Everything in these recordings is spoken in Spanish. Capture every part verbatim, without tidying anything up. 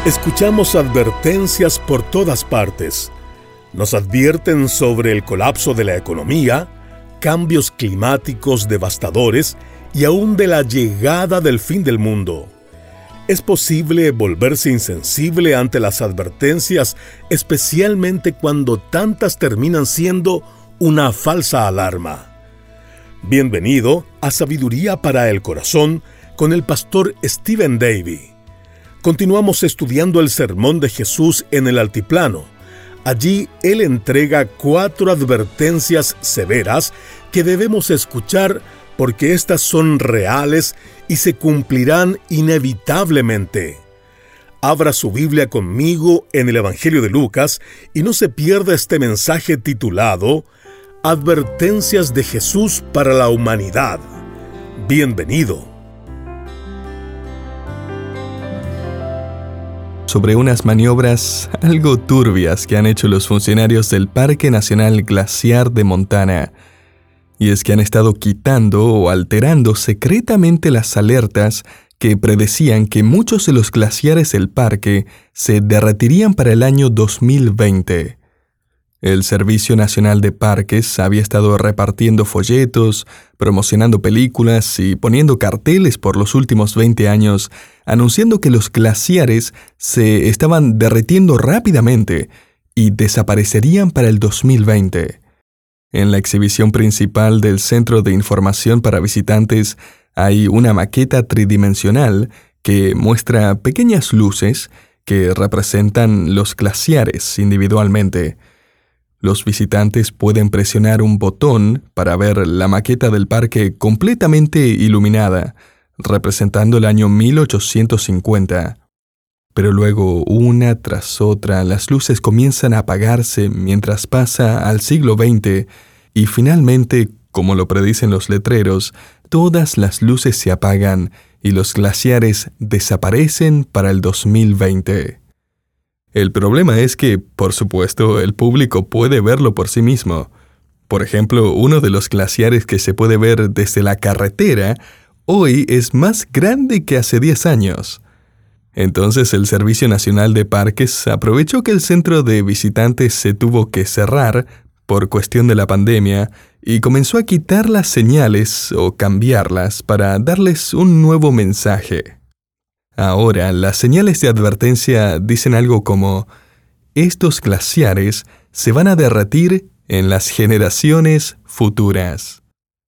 Escuchamos advertencias por todas partes. Nos advierten sobre el colapso de la economía, cambios climáticos devastadores y aún de la llegada del fin del mundo. Es posible volverse insensible ante las advertencias, especialmente cuando tantas terminan siendo una falsa alarma. Bienvenido a Sabiduría para el Corazón con el pastor Stephen Davey. Continuamos estudiando el sermón de Jesús en el altiplano. Allí Él entrega cuatro advertencias severas que debemos escuchar porque éstas son reales y se cumplirán inevitablemente. Abra su Biblia conmigo en el Evangelio de Lucas y no se pierda este mensaje titulado Advertencias de Jesús para la humanidad. Bienvenido. Sobre unas maniobras algo turbias que han hecho los funcionarios del Parque Nacional Glaciar de Montana. Y es que han estado quitando o alterando secretamente las alertas que predecían que muchos de los glaciares del parque se derretirían para el año dos mil veinte. El Servicio Nacional de Parques había estado repartiendo folletos, promocionando películas y poniendo carteles por los últimos veinte años, anunciando que los glaciares se estaban derritiendo rápidamente y desaparecerían para el dos mil veinte. En la exhibición principal del Centro de Información para Visitantes hay una maqueta tridimensional que muestra pequeñas luces que representan los glaciares individualmente. Los visitantes pueden presionar un botón para ver la maqueta del parque completamente iluminada, representando el año mil ochocientos cincuenta. Pero luego, una tras otra, las luces comienzan a apagarse mientras pasa al siglo veinte y finalmente, como lo predicen los letreros, todas las luces se apagan y los glaciares desaparecen para el dos mil veinte. El problema es que, por supuesto, el público puede verlo por sí mismo. Por ejemplo, uno de los glaciares que se puede ver desde la carretera hoy es más grande que hace diez años. Entonces el Servicio Nacional de Parques aprovechó que el centro de visitantes se tuvo que cerrar por cuestión de la pandemia y comenzó a quitar las señales o cambiarlas para darles un nuevo mensaje. Ahora, las señales de advertencia dicen algo como: estos glaciares se van a derretir en las generaciones futuras.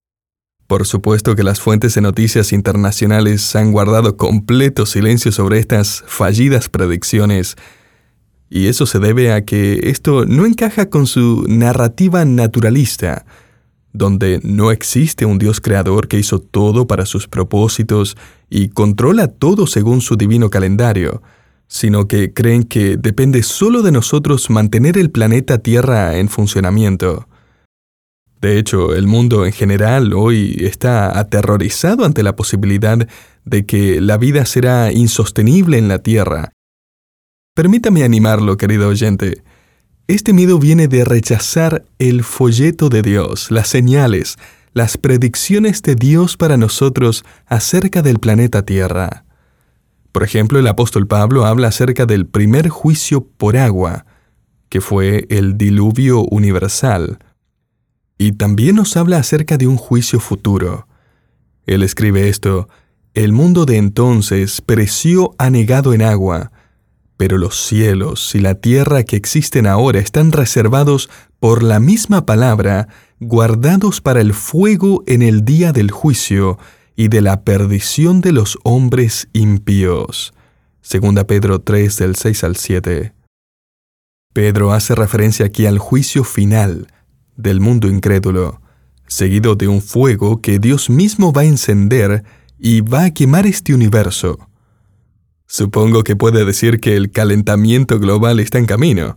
Por supuesto que las fuentes de noticias internacionales han guardado completo silencio sobre estas fallidas predicciones, y eso se debe a que esto no encaja con su narrativa naturalista, donde no existe un Dios creador que hizo todo para sus propósitos y controla todo según su divino calendario, sino que creen que depende solo de nosotros mantener el planeta Tierra en funcionamiento. De hecho, el mundo en general hoy está aterrorizado ante la posibilidad de que la vida será insostenible en la Tierra. Permítame animarlo, querido oyente. Este miedo viene de rechazar el folleto de Dios, las señales, las predicciones de Dios para nosotros acerca del planeta Tierra. Por ejemplo, el apóstol Pablo habla acerca del primer juicio por agua, que fue el diluvio universal. Y también nos habla acerca de un juicio futuro. Él escribe esto: el mundo de entonces pereció anegado en agua, pero los cielos y la tierra que existen ahora están reservados por la misma palabra, guardados para el fuego en el día del juicio y de la perdición de los hombres impíos. Segunda Pedro tres, del seis al siete. Pedro hace referencia aquí al juicio final del mundo incrédulo, seguido de un fuego que Dios mismo va a encender y va a quemar este universo. Supongo que puede decir que el calentamiento global está en camino.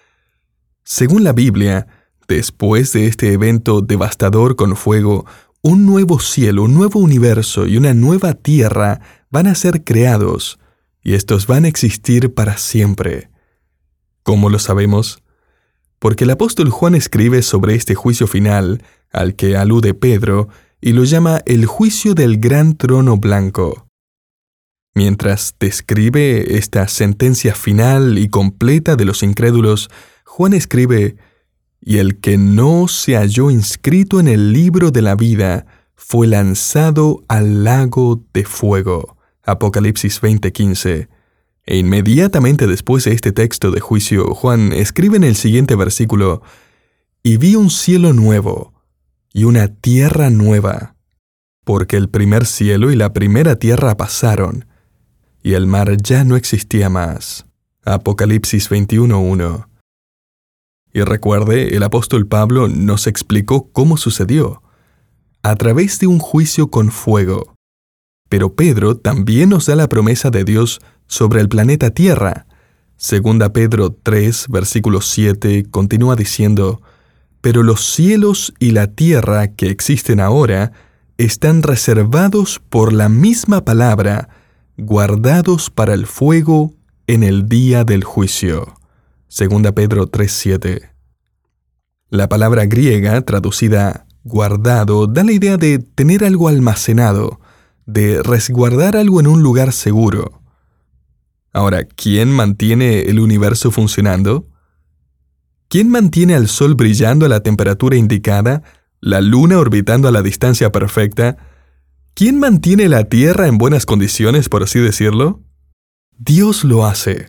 Según la Biblia, después de este evento devastador con fuego, un nuevo cielo, un nuevo universo y una nueva tierra van a ser creados, y estos van a existir para siempre. ¿Cómo lo sabemos? Porque el apóstol Juan escribe sobre este juicio final, al que alude Pedro, y lo llama el juicio del gran trono blanco. Mientras describe esta sentencia final y completa de los incrédulos, Juan escribe: «Y el que no se halló inscrito en el libro de la vida fue lanzado al lago de fuego». Apocalipsis veinte quince. E inmediatamente después de este texto de juicio, Juan escribe en el siguiente versículo: «Y vi un cielo nuevo y una tierra nueva, porque el primer cielo y la primera tierra pasaron, y el mar ya no existía más». Apocalipsis veintiuno uno. Y recuerde, el apóstol Pablo nos explicó cómo sucedió, a través de un juicio con fuego. Pero Pedro también nos da la promesa de Dios sobre el planeta Tierra. Segunda Pedro tres, versículo siete, continúa diciendo: «Pero los cielos y la tierra que existen ahora están reservados por la misma palabra, guardados para el fuego en el día del juicio». Segunda Pedro tres siete. La palabra griega, traducida guardado, da la idea de tener algo almacenado, de resguardar algo en un lugar seguro. Ahora, ¿quién mantiene el universo funcionando? ¿Quién mantiene al Sol brillando a la temperatura indicada, la Luna orbitando a la distancia perfecta? ¿Quién mantiene la Tierra en buenas condiciones, por así decirlo? Dios lo hace.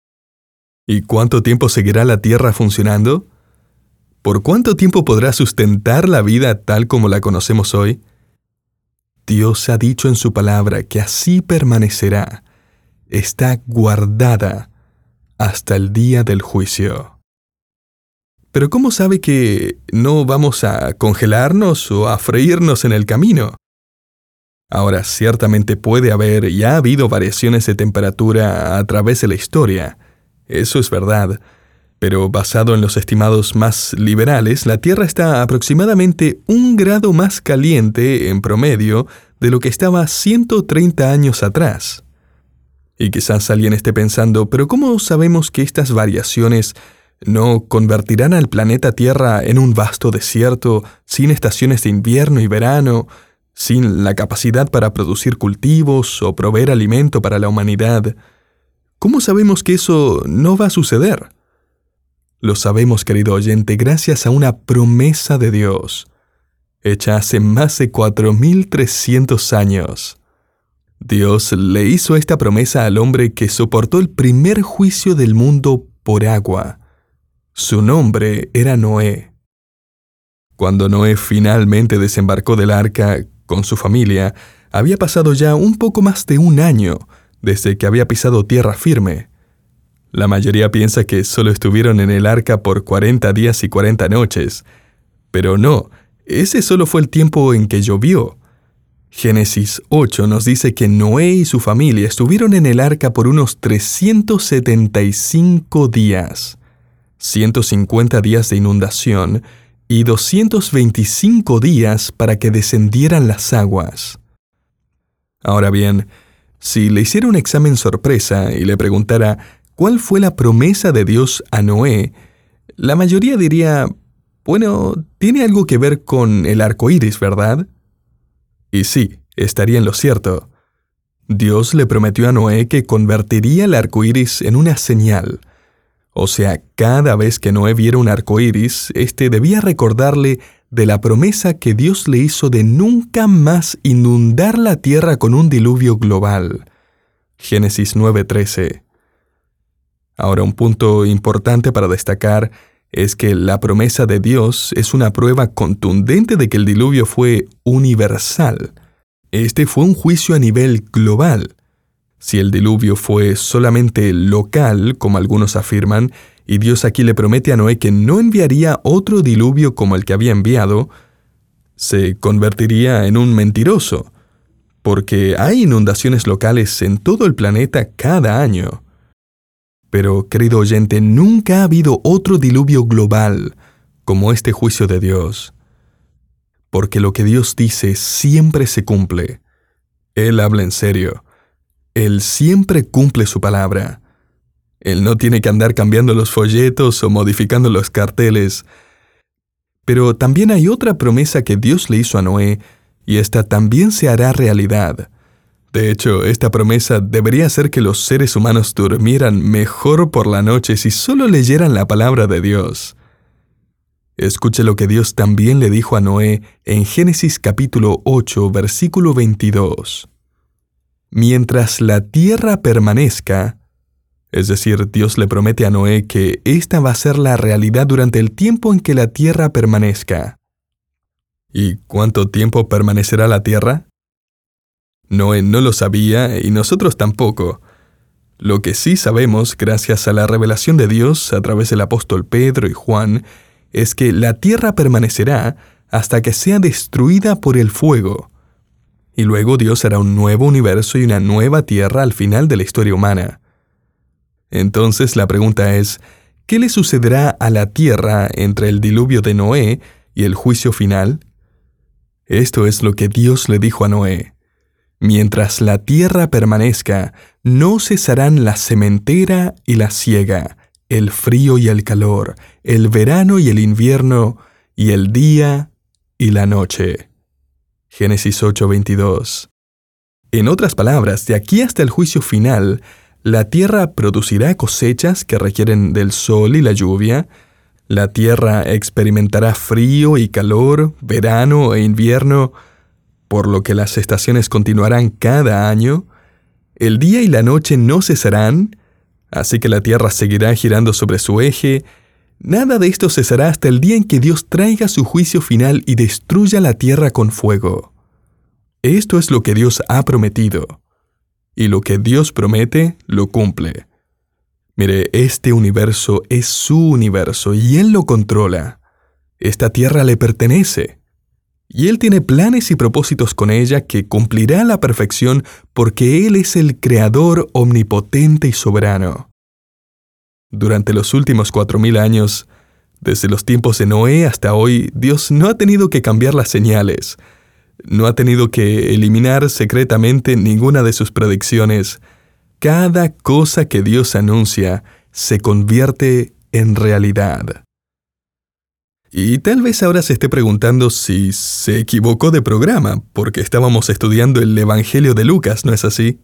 ¿Y cuánto tiempo seguirá la Tierra funcionando? ¿Por cuánto tiempo podrá sustentar la vida tal como la conocemos hoy? Dios ha dicho en su palabra que así permanecerá. Está guardada hasta el día del juicio. Pero ¿cómo sabe que no vamos a congelarnos o a freírnos en el camino? Ahora, ciertamente puede haber y ha habido variaciones de temperatura a través de la historia. Eso es verdad. Pero basado en los estimados más liberales, la Tierra está aproximadamente un grado más caliente en promedio de lo que estaba ciento treinta años atrás. Y quizás alguien esté pensando, ¿pero cómo sabemos que estas variaciones no convertirán al planeta Tierra en un vasto desierto, sin estaciones de invierno y verano, sin la capacidad para producir cultivos o proveer alimento para la humanidad? ¿Cómo sabemos que eso no va a suceder? Lo sabemos, querido oyente, gracias a una promesa de Dios, hecha hace más de cuatro mil trescientos años. Dios le hizo esta promesa al hombre que soportó el primer juicio del mundo por agua. Su nombre era Noé. Cuando Noé finalmente desembarcó del arca con su familia, había pasado ya un poco más de un año desde que había pisado tierra firme. La mayoría piensa que solo estuvieron en el arca por cuarenta días y cuarenta noches. Pero no, ese solo fue el tiempo en que llovió. Génesis ocho nos dice que Noé y su familia estuvieron en el arca por unos trescientos setenta y cinco días, ciento cincuenta días de inundación y doscientos veinticinco días para que descendieran las aguas. Ahora bien, si le hiciera un examen sorpresa y le preguntara ¿cuál fue la promesa de Dios a Noé?, la mayoría diría, bueno, tiene algo que ver con el arco iris, ¿verdad? Y sí, estaría en lo cierto. Dios le prometió a Noé que convertiría el arco iris en una señal. O sea, cada vez que Noé viera un arco iris, éste debía recordarle de la promesa que Dios le hizo de nunca más inundar la tierra con un diluvio global. Génesis nueve trece. Ahora, un punto importante para destacar es que la promesa de Dios es una prueba contundente de que el diluvio fue universal. Este fue un juicio a nivel global. Si el diluvio fue solamente local, como algunos afirman, y Dios aquí le promete a Noé que no enviaría otro diluvio como el que había enviado, se convertiría en un mentiroso, porque hay inundaciones locales en todo el planeta cada año. Pero, querido oyente, nunca ha habido otro diluvio global como este juicio de Dios. Porque lo que Dios dice siempre se cumple. Él habla en serio. Él siempre cumple su palabra. Él no tiene que andar cambiando los folletos o modificando los carteles. Pero también hay otra promesa que Dios le hizo a Noé, y esta también se hará realidad. De hecho, esta promesa debería hacer que los seres humanos durmieran mejor por la noche si solo leyeran la palabra de Dios. Escuche lo que Dios también le dijo a Noé en Génesis capítulo ocho, versículo veintidós. Mientras la tierra permanezca, es decir, Dios le promete a Noé que esta va a ser la realidad durante el tiempo en que la tierra permanezca. ¿Y cuánto tiempo permanecerá la tierra? Noé no lo sabía y nosotros tampoco. Lo que sí sabemos, gracias a la revelación de Dios a través del apóstol Pedro y Juan, es que la tierra permanecerá hasta que sea destruida por el fuego. Y luego Dios hará un nuevo universo y una nueva tierra al final de la historia humana. Entonces la pregunta es, ¿qué le sucederá a la tierra entre el diluvio de Noé y el juicio final? Esto es lo que Dios le dijo a Noé. Mientras la tierra permanezca, no cesarán la sementera y la siega, el frío y el calor, el verano y el invierno, y el día y la noche. Génesis ocho, veintidós. En otras palabras, de aquí hasta el juicio final, la tierra producirá cosechas que requieren del sol y la lluvia, la tierra experimentará frío y calor, verano e invierno, por lo que las estaciones continuarán cada año, el día y la noche no cesarán, así que la tierra seguirá girando sobre su eje. Nada de esto cesará hasta el día en que Dios traiga su juicio final y destruya la tierra con fuego. Esto es lo que Dios ha prometido, y lo que Dios promete, lo cumple. Mire, este universo es su universo y Él lo controla. Esta tierra le pertenece. Y Él tiene planes y propósitos con ella que cumplirá a la perfección porque Él es el Creador omnipotente y soberano. Durante los últimos cuatro mil años, desde los tiempos de Noé hasta hoy, Dios no ha tenido que cambiar las señales, no ha tenido que eliminar secretamente ninguna de sus predicciones. Cada cosa que Dios anuncia se convierte en realidad. Y tal vez ahora se esté preguntando si se equivocó de programa, porque estábamos estudiando el Evangelio de Lucas, ¿no es así?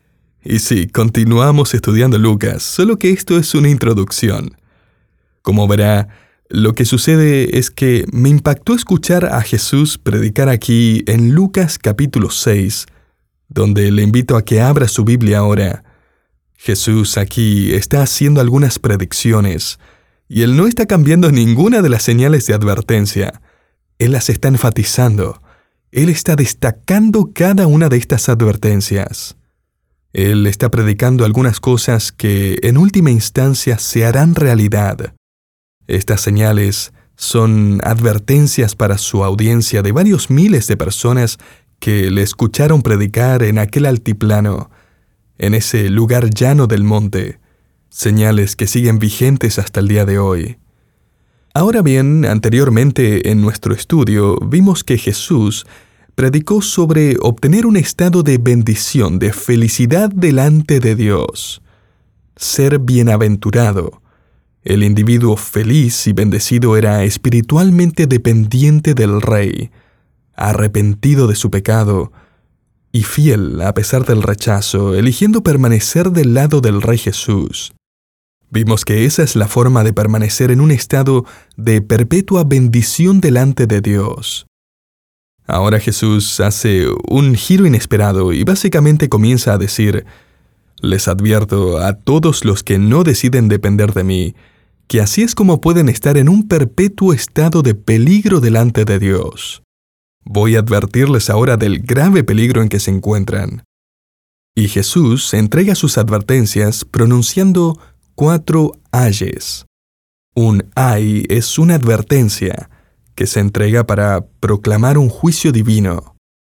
Y sí, continuamos estudiando Lucas, solo que esto es una introducción. Como verá, lo que sucede es que me impactó escuchar a Jesús predicar aquí en Lucas capítulo seis, donde le invito a que abra su Biblia ahora. Jesús aquí está haciendo algunas predicciones, y Él no está cambiando ninguna de las señales de advertencia. Él las está enfatizando. Él está destacando cada una de estas advertencias. Él está predicando algunas cosas que en última instancia se harán realidad. Estas señales son advertencias para su audiencia de varios miles de personas que le escucharon predicar en aquel altiplano, en ese lugar llano del monte. Señales que siguen vigentes hasta el día de hoy. Ahora bien, anteriormente en nuestro estudio vimos que Jesús predicó sobre obtener un estado de bendición, de felicidad delante de Dios. Ser bienaventurado. El individuo feliz y bendecido era espiritualmente dependiente del Rey, arrepentido de su pecado y fiel a pesar del rechazo, eligiendo permanecer del lado del Rey Jesús. Vimos que esa es la forma de permanecer en un estado de perpetua bendición delante de Dios. Ahora Jesús hace un giro inesperado y básicamente comienza a decir: les advierto a todos los que no deciden depender de mí, que así es como pueden estar en un perpetuo estado de peligro delante de Dios. Voy a advertirles ahora del grave peligro en que se encuentran. Y Jesús entrega sus advertencias pronunciando cuatro ayes. Un ay es una advertencia que se entrega para proclamar un juicio divino.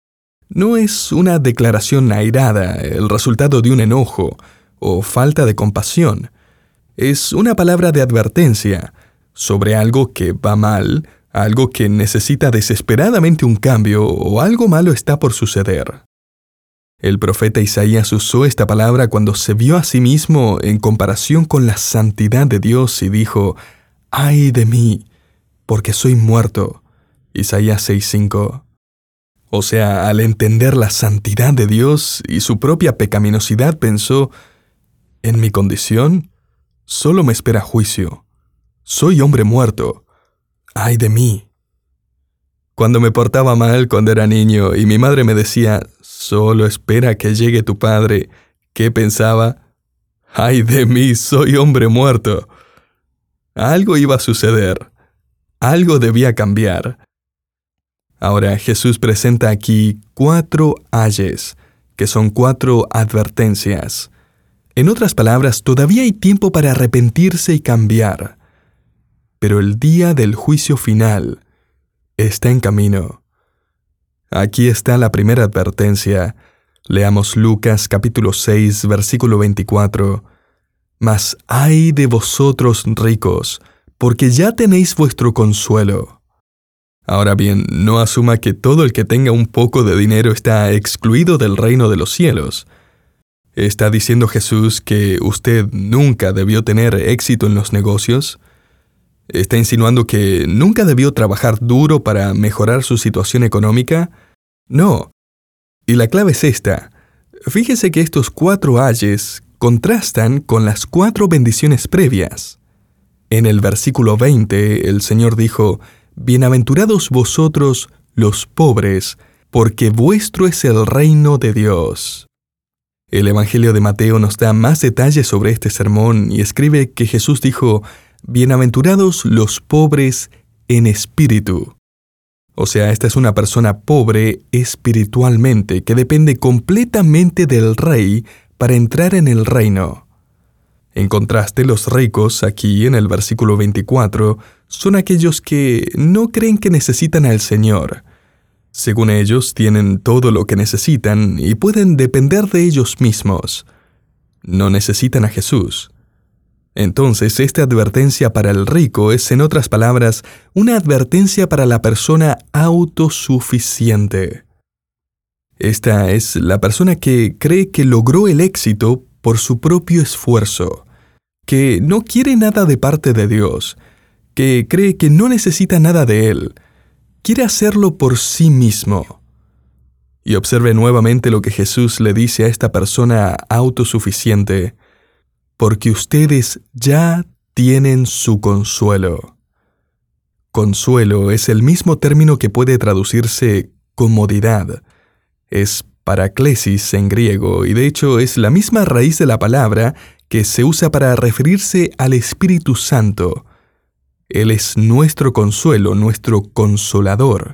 No es una declaración airada, el resultado de un enojo o falta de compasión. Es una palabra de advertencia sobre algo que va mal, algo que necesita desesperadamente un cambio o algo malo está por suceder. El profeta Isaías usó esta palabra cuando se vio a sí mismo en comparación con la santidad de Dios y dijo: ¡ay de mí, porque soy muerto! Isaías seis cinco. O sea, al entender la santidad de Dios y su propia pecaminosidad, pensó, en mi condición, solo me espera juicio. Soy hombre muerto. ¡Ay de mí! Cuando me portaba mal cuando era niño y mi madre me decía, solo espera que llegue tu padre, ¿qué pensaba? ¡Ay de mí! Soy hombre muerto. Algo iba a suceder. Algo debía cambiar. Ahora Jesús presenta aquí cuatro ayes, que son cuatro advertencias. En otras palabras, todavía hay tiempo para arrepentirse y cambiar. Pero el día del juicio final está en camino. Aquí está la primera advertencia. Leamos Lucas capítulo seis, versículo veinticuatro. Mas ay de vosotros ricos, porque ya tenéis vuestro consuelo. Ahora bien, no asuma que todo el que tenga un poco de dinero está excluido del reino de los cielos. ¿Está diciendo Jesús que usted nunca debió tener éxito en los negocios? ¿Está insinuando que nunca debió trabajar duro para mejorar su situación económica? No. Y la clave es esta. Fíjese que estos cuatro ayes contrastan con las cuatro bendiciones previas. En el versículo veinte, el Señor dijo, «Bienaventurados vosotros los pobres, porque vuestro es el reino de Dios». El Evangelio de Mateo nos da más detalles sobre este sermón y escribe que Jesús dijo, «Bienaventurados los pobres en espíritu». O sea, esta es una persona pobre espiritualmente que depende completamente del Rey para entrar en el reino. En contraste, los ricos, aquí en el versículo veinticuatro, son aquellos que no creen que necesitan al Señor. Según ellos, tienen todo lo que necesitan y pueden depender de ellos mismos. No necesitan a Jesús. Entonces, esta advertencia para el rico es, en otras palabras, una advertencia para la persona autosuficiente. Esta es la persona que cree que logró el éxito por su propio esfuerzo, que no quiere nada de parte de Dios, que cree que no necesita nada de Él, quiere hacerlo por sí mismo. Y observe nuevamente lo que Jesús le dice a esta persona autosuficiente, porque ustedes ya tienen su consuelo. Consuelo es el mismo término que puede traducirse comodidad. Es paraklesis en griego y de hecho es la misma raíz de la palabra que se usa para referirse al Espíritu Santo. Él es nuestro consuelo, nuestro consolador.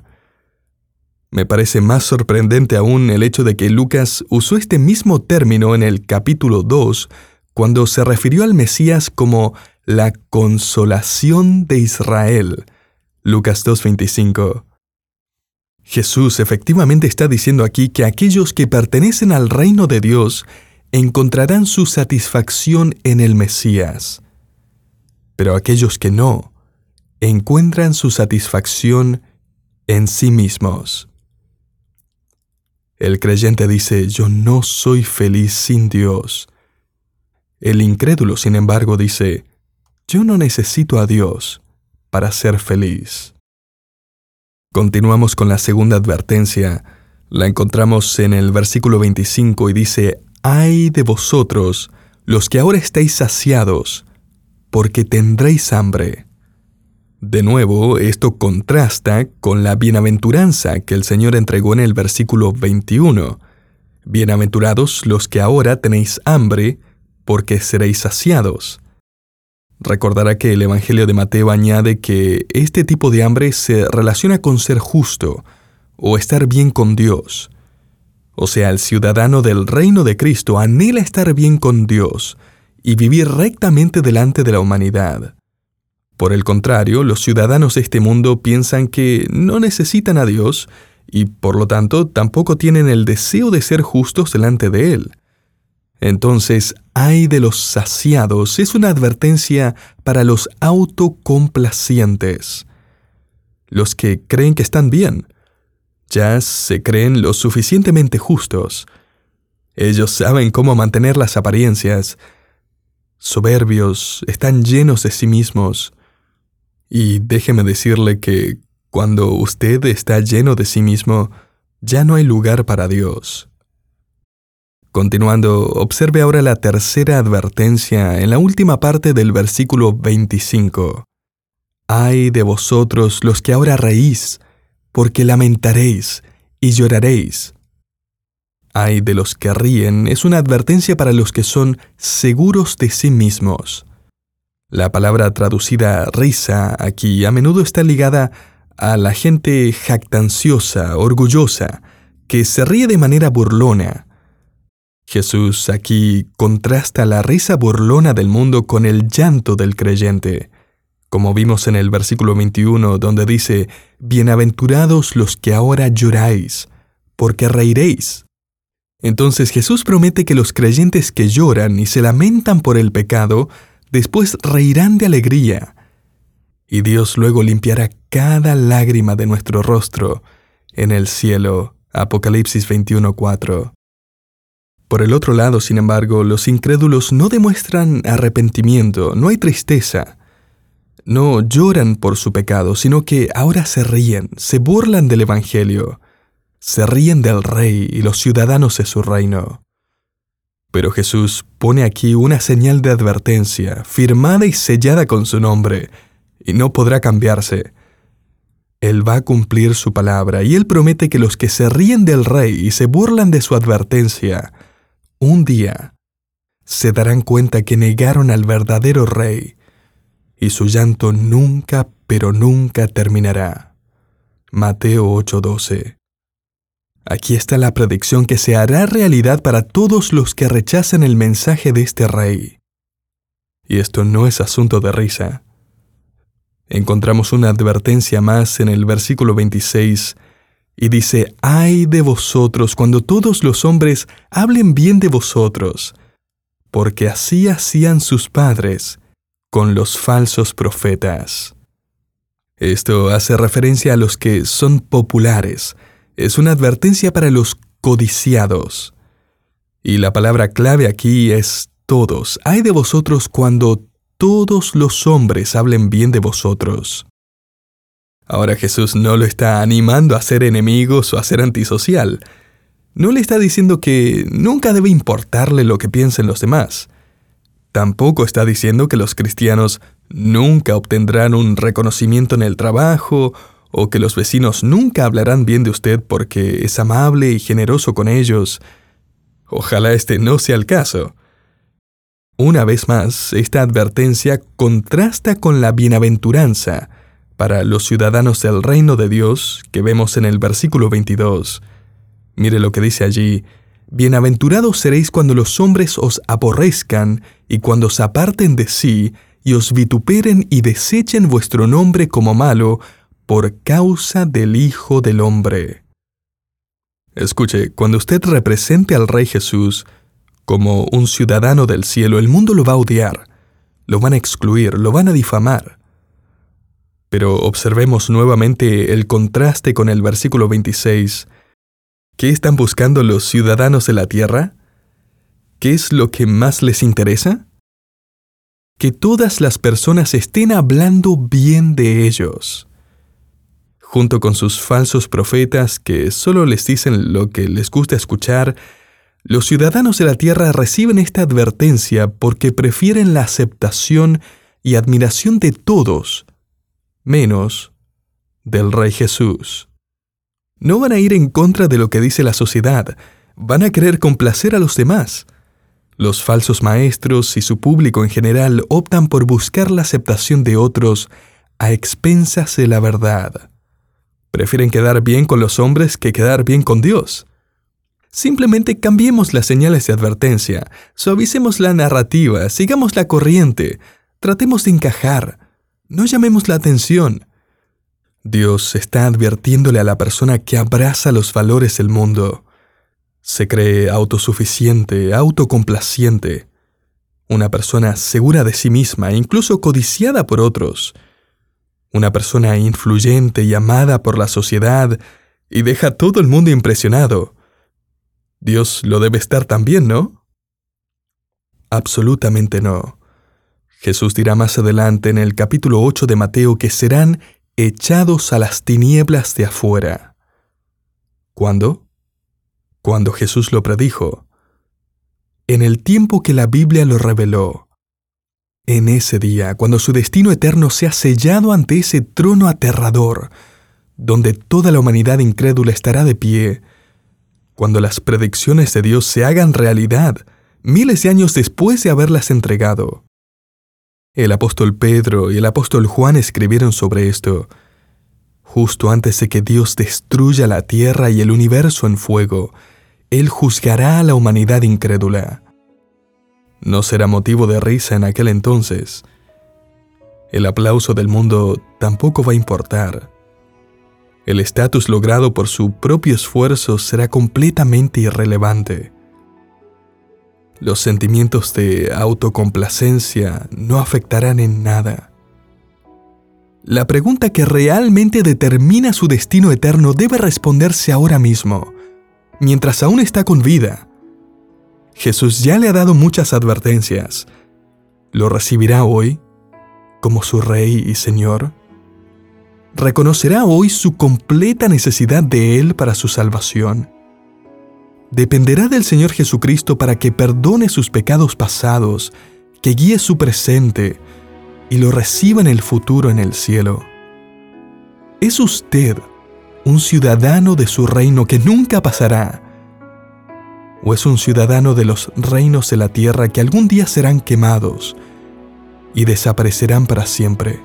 Me parece más sorprendente aún el hecho de que Lucas usó este mismo término en el capítulo dos cuando se refirió al Mesías como la consolación de Israel. Lucas dos veinticinco. Jesús efectivamente está diciendo aquí que aquellos que pertenecen al reino de Dios encontrarán su satisfacción en el Mesías. Pero aquellos que no, encuentran su satisfacción en sí mismos. El creyente dice, yo no soy feliz sin Dios. El incrédulo, sin embargo, dice, yo no necesito a Dios para ser feliz. Continuamos con la segunda advertencia. La encontramos en el versículo veinticinco y dice, ay de vosotros, los que ahora estáis saciados, porque tendréis hambre. De nuevo, esto contrasta con la bienaventuranza que el Señor entregó en el versículo veintiuno. Bienaventurados los que ahora tenéis hambre, porque seréis saciados. Recordará que el Evangelio de Mateo añade que este tipo de hambre se relaciona con ser justo o estar bien con Dios. O sea, el ciudadano del reino de Cristo anhela estar bien con Dios y vivir rectamente delante de la humanidad. Por el contrario, los ciudadanos de este mundo piensan que no necesitan a Dios y, por lo tanto, tampoco tienen el deseo de ser justos delante de Él. Entonces, ay de los saciados es una advertencia para los autocomplacientes, los que creen que están bien. Ya se creen lo suficientemente justos. Ellos saben cómo mantener las apariencias. Soberbios, están llenos de sí mismos. Y déjeme decirle que cuando usted está lleno de sí mismo, ya no hay lugar para Dios. Continuando, observe ahora la tercera advertencia en la última parte del versículo veinticinco. Ay de vosotros los que ahora reís, porque lamentaréis y lloraréis. Ay de los que ríen es una advertencia para los que son seguros de sí mismos. La palabra traducida risa aquí a menudo está ligada a la gente jactanciosa, orgullosa, que se ríe de manera burlona. Jesús aquí contrasta la risa burlona del mundo con el llanto del creyente, como vimos en el versículo veintiuno, donde dice, «Bienaventurados los que ahora lloráis, porque reiréis». Entonces Jesús promete que los creyentes que lloran y se lamentan por el pecado, después reirán de alegría, y Dios luego limpiará cada lágrima de nuestro rostro en el cielo. Apocalipsis veintiuno cuatro. Por el otro lado, sin embargo, los incrédulos no demuestran arrepentimiento, no hay tristeza. No lloran por su pecado, sino que ahora se ríen, se burlan del Evangelio, se ríen del Rey y los ciudadanos de su reino. Pero Jesús pone aquí una señal de advertencia, firmada y sellada con su nombre, y no podrá cambiarse. Él va a cumplir su palabra, y Él promete que los que se ríen del Rey y se burlan de su advertencia, un día se darán cuenta que negaron al verdadero Rey, y su llanto nunca, pero nunca terminará. Mateo ocho doce. Aquí está la predicción que se hará realidad para todos los que rechazan el mensaje de este Rey. Y esto no es asunto de risa. Encontramos una advertencia más en el versículo veintiséis, y dice, «Ay de vosotros cuando todos los hombres hablen bien de vosotros, porque así hacían sus padres con los falsos profetas». Esto hace referencia a los que son populares. Es una advertencia para los codiciados. Y la palabra clave aquí es todos. Ay de vosotros cuando todos los hombres hablen bien de vosotros. Ahora Jesús no lo está animando a ser enemigos o a ser antisocial. No le está diciendo que nunca debe importarle lo que piensen los demás. Tampoco está diciendo que los cristianos nunca obtendrán un reconocimiento en el trabajo o que los vecinos nunca hablarán bien de usted porque es amable y generoso con ellos. Ojalá este no sea el caso. Una vez más, esta advertencia contrasta con la bienaventuranza para los ciudadanos del reino de Dios que vemos en el versículo veintidós. Mire lo que dice allí, «Bienaventurados seréis cuando los hombres os aborrezcan y cuando os aparten de sí y os vituperen y desechen vuestro nombre como malo por causa del Hijo del Hombre». Escuche, cuando usted represente al Rey Jesús como un ciudadano del cielo, el mundo lo va a odiar, lo van a excluir, lo van a difamar. Pero observemos nuevamente el contraste con el versículo veintiséis. ¿Qué están buscando los ciudadanos de la tierra? ¿Qué es lo que más les interesa? Que todas las personas estén hablando bien de ellos. Junto con sus falsos profetas que solo les dicen lo que les gusta escuchar, los ciudadanos de la tierra reciben esta advertencia porque prefieren la aceptación y admiración de todos, menos del Rey Jesús. No van a ir en contra de lo que dice la sociedad, van a querer complacer a los demás. Los falsos maestros y su público en general optan por buscar la aceptación de otros a expensas de la verdad. Prefieren quedar bien con los hombres que quedar bien con Dios. Simplemente cambiemos las señales de advertencia, suavicemos la narrativa, sigamos la corriente, tratemos de encajar, no llamemos la atención. Dios está advirtiéndole a la persona que abraza los valores del mundo. Se cree autosuficiente, autocomplaciente. Una persona segura de sí misma, incluso codiciada por otros. Una persona influyente y amada por la sociedad y deja a todo el mundo impresionado. Dios lo debe estar también, ¿no? Absolutamente no. Jesús dirá más adelante en el capítulo ocho de Mateo que serán echados a las tinieblas de afuera. ¿Cuándo? Cuando Jesús lo predijo. En el tiempo que la Biblia lo reveló. En ese día, cuando su destino eterno sea sellado ante ese trono aterrador, donde toda la humanidad incrédula estará de pie, cuando las predicciones de Dios se hagan realidad, miles de años después de haberlas entregado. El apóstol Pedro y el apóstol Juan escribieron sobre esto, justo antes de que Dios destruya la tierra y el universo en fuego. Él juzgará a la humanidad incrédula. No será motivo de risa en aquel entonces. El aplauso del mundo tampoco va a importar. El estatus logrado por su propio esfuerzo será completamente irrelevante. Los sentimientos de autocomplacencia no afectarán en nada. La pregunta que realmente determina su destino eterno debe responderse ahora mismo, mientras aún está con vida. Jesús ya le ha dado muchas advertencias. ¿Lo recibirá hoy como su Rey y Señor? ¿Reconocerá hoy su completa necesidad de Él para su salvación? Dependerá del Señor Jesucristo para que perdone sus pecados pasados, que guíe su presente y lo reciba en el futuro en el cielo. ¿Es usted un ciudadano de su reino que nunca pasará? ¿O es un ciudadano de los reinos de la tierra que algún día serán quemados y desaparecerán para siempre?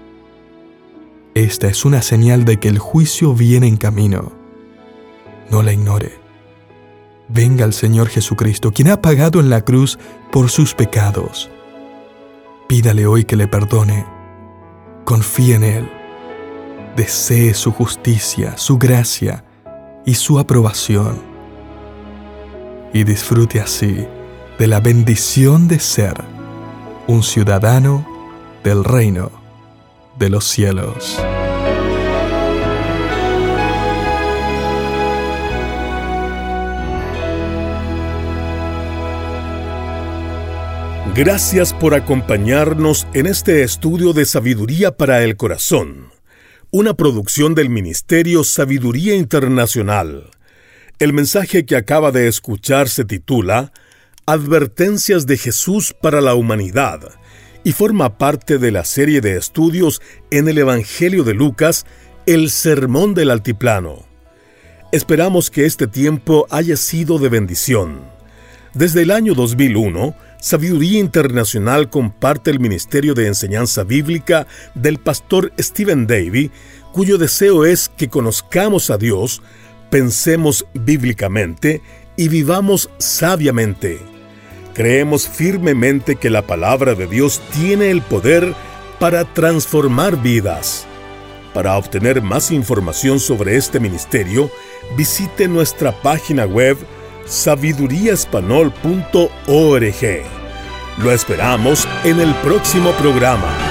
Esta es una señal de que el juicio viene en camino. No la ignore. Venga al Señor Jesucristo, quien ha pagado en la cruz por sus pecados. Pídale hoy que le perdone. Confíe en Él. Desee su justicia, su gracia y su aprobación. Y disfrute así de la bendición de ser un ciudadano del reino de los cielos. Gracias por acompañarnos en este estudio de Sabiduría para el Corazón, una producción del Ministerio Sabiduría Internacional. El mensaje que acaba de escuchar se titula Advertencias de Jesús para la Humanidad y forma parte de la serie de estudios en el Evangelio de Lucas, el Sermón del Altiplano. Esperamos que este tiempo haya sido de bendición. Desde el año dos mil uno, Sabiduría Internacional comparte el ministerio de enseñanza bíblica del pastor Stephen Davey, cuyo deseo es que conozcamos a Dios, pensemos bíblicamente y vivamos sabiamente. Creemos firmemente que la palabra de Dios tiene el poder para transformar vidas. Para obtener más información sobre este ministerio, visite nuestra página web sabiduría español punto org. Lo esperamos en el próximo programa.